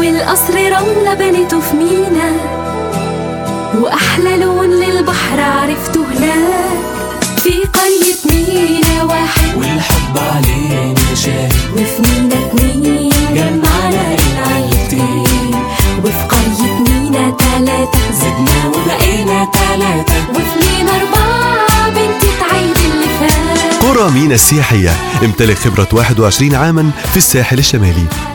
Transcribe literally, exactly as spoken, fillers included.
أول قصر رملة بنيته في مينا، وأحلى لون للبحر عرفته هناك في قرية مينا واحد، والحب علينا شاهد، وفي مينا اتنين جمعنا العيلتين، وفي قرية مينا تلاتة زدنا وبقينا تلاتة، وفي مينا أربعة بنت عيد اللي فات. قرى مينا السياحية امتلك خبرة واحد وعشرين عاما في الساحل الشمالي.